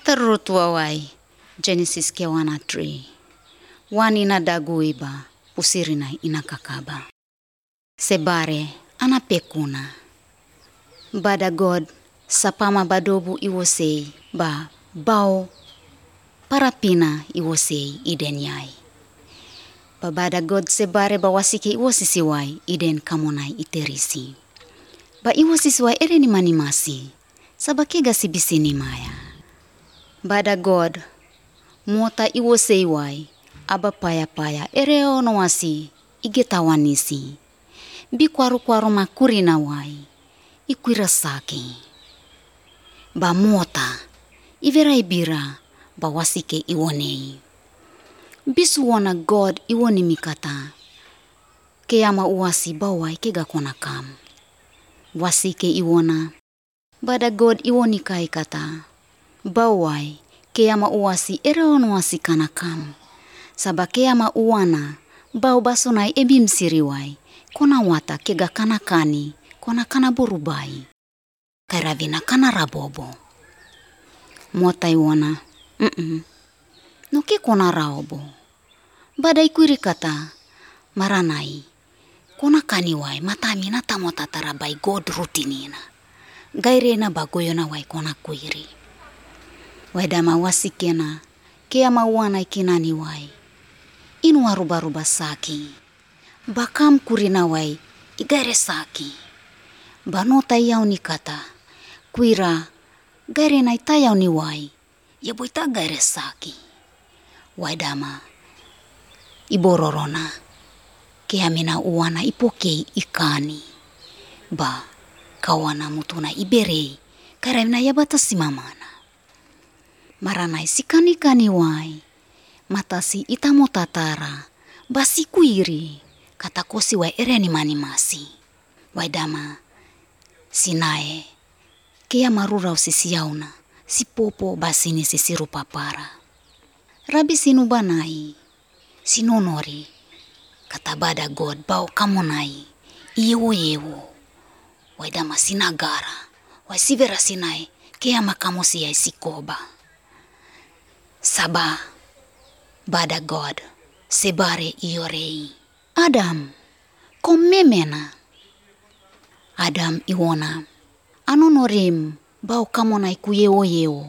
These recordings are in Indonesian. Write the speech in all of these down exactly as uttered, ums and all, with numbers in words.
Terut wawai Genesis kewana three. Wani na dagu iba pusirina ina kakaba. Sebare ana pekuna. Bada God sapama badobu iwosei ba bao parapina iwosei iden yai. Babada God sebare ba wasike iwosisiwai iden kamonai iterisi. Ba iwosisiwai ere ni manimasi sabakega sibisini maya. Bada God mota iwoseiwai aba paya-paya ere ono wasi igetawanisi. Bi kwaru-kwaru makurina wai ikuira saki. Ba mota ivera ibira ba wasike iwonei. Bisu wana God iwoni mikata. Keyama uwasi bawai kega kona kam. Wasike iwona. Bada God iwoni kai kata. Bawai keyama uwasi ere ono wasi kana kam. Saba keyama uwana bau basonai ebim siriwai. Kona wata kega kana kani. Kona kana burubai. Kairavina kana rabobo. Mota iwona. Mm-mm. Noke kona raobo. Bada ikuiri kata. Maranai. Kona kaniwai matami na tamota tarabai God rutinina. Gairena bagoyona wai kona kuiri. Waidama wasikena. Keyama uwana ikinani wai. Inu waruba-ruba saki. Bakam kurina wai igaire saki. Banota iyau ni kata. Kuira gaire na itayau ni wai. Yabo ita gaire saki. Waidama ibororona. Keyamina uwana ipokei ikani. Ba kawana mutuna iberei. Karamina yabata simamana. Maranai sikani-kani wai. Matasi itamo tatara. Basi kuiri. Kata kosi wai ere ni manimasi. Waidama sinae. Kea marurau sisiauna. Si popo basini sisiru papara. Rabi sinu banai. Sinonori. Kata bada God bau kamonai. Iyewo-yewo. Waidama sinagara. Wai sivera sinai. Kea makamosi ya isikoba. Saba. Bada God. Sebare iyorei. Adam. Komemena. Adam iwona. Anonorim. Bau kamonai kuyewo-yewo.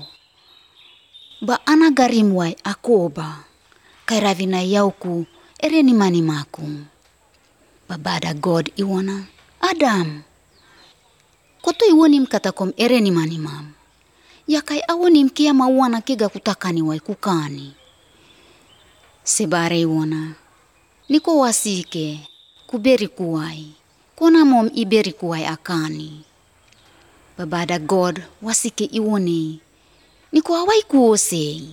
Ba anagarim wai akoba. Kairavina yauku. Ere ni manimaku. Babada God iwona. Adam. Koto iwonim katakom ere ni manimam. Yakai awonim kia mawana kega kutakani wai kukani. Sebare iwona. Niko wasike. Kuberi kuwai. Kona mom iberi kuwai akani. Babada God wasike iwone. Niko awai kuosei.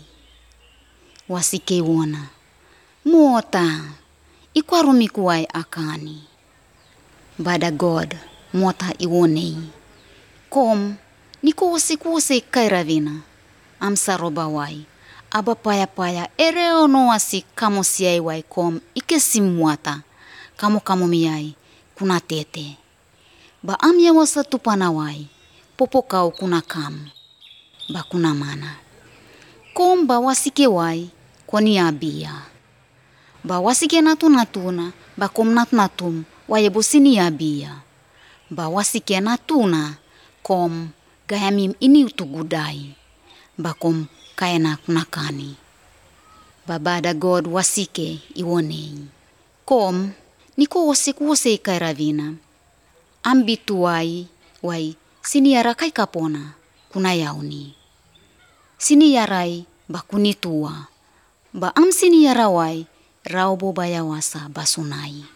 Wasike iwona. Mota. Ikwarumi kuwai akani. Bada God. Mota iwonei. Kom. Niko wasikuosei kairavina. Amsaroba wai. Aba paya-paya ere ono wasi kamo siai wai kom ike simuata. Kamo kamo miyai kuna tete. Ba amya wasa tupana wai. Popo kau kuna kam. Ba kuna mana. Kom ba wasike wai koni abia. Ba wasike natu-natuna ba kom nat-natum wayebo sini abia. Ba wasike natuna kom gayamim ini utugudai. Ba kom kaena kunakani. Babada God wasike iwonei. Kom niko wasik-wasik kairavina. Ambituai wai siniara kai kapona kuna yauni. Siniarai bakunitua. Ba am siniara wai raubo bayawasa basunai.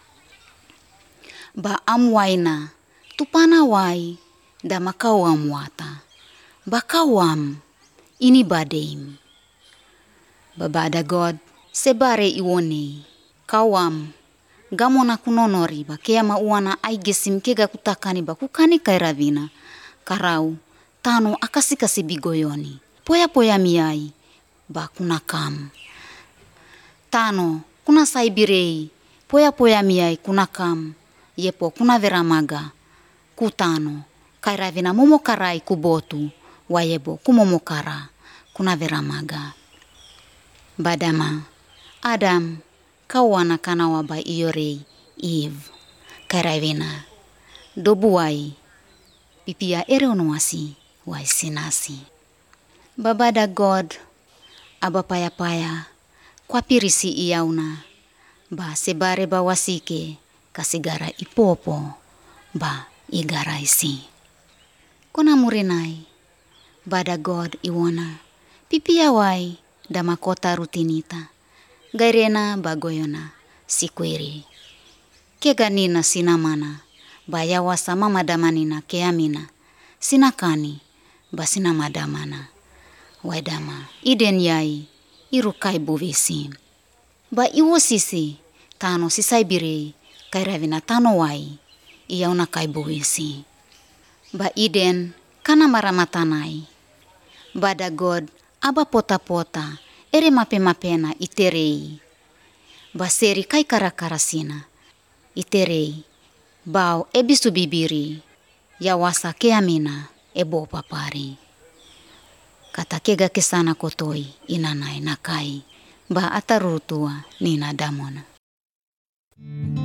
Ba am waina tupana wai da makawam wata. Bakawam ini badeim. Babada God sebare iwonei. Kawam gamona kunonori ba keyama uwana aigesim kega kutakani ba kukani kairavina. Karau tano akasi-kasi bigoyoni. Poya-poya miyai ba kuna kam. Tano kuna saibirei. Poya-poya miyai kuna kam. Yepo kuna veramaga. Kutano kairavina momokarai kubotu. Wayebo kumomokara. kuna veramaga. Badama, Adam, kawana kana waba iyorei Eve, karavina, dobuai, pipia ereonuasi, wai sinasi. Babada God, aba paya-paya, kwa pirisi iyauna, ba sebare ba wasike, kasigara ipopo, ba igara isi. Kona murinai, bada God iwona, pipia wai, dama kota rutinita, gairena bagoyona, sikwiri. Keganina sinamana, bayawa sama madamanina keamina, sinakani, ba sinamadamana. Waidama, iden yai, irukai buvisi. Ba iwo sisi, tano sisai biri, kairavina tano wai, iyauna kai buvisi. Ba iden, kana maramatanai. Bada God, aba pota-pota, ere mape-mapena iterei. Ba seri kai kara-karasina, iterei. Bau ebisu bibiri, yawasa keamina, ebo papari. Kata kega kesana kotoi inanai nakai, ba atarutua nina damona.